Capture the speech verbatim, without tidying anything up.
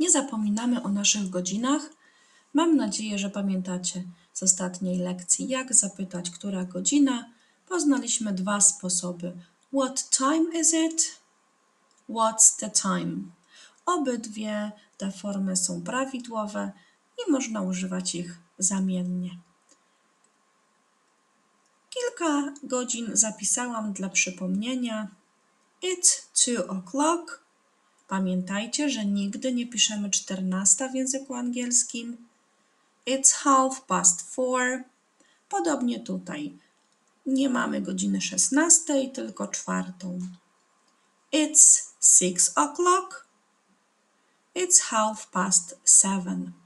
Nie zapominamy o naszych godzinach. Mam nadzieję, że pamiętacie z ostatniej lekcji, jak zapytać, która godzina. Poznaliśmy dwa sposoby. What time is it? What's the time? Obydwie te formy są prawidłowe i można używać ich zamiennie. Kilka godzin zapisałam dla przypomnienia. It's two o'clock. Pamiętajcie, że nigdy nie piszemy czternasta w języku angielskim. It's half past four. Podobnie tutaj. Nie mamy godziny szesnastej, tylko czwartą. It's six o'clock. It's half past seven.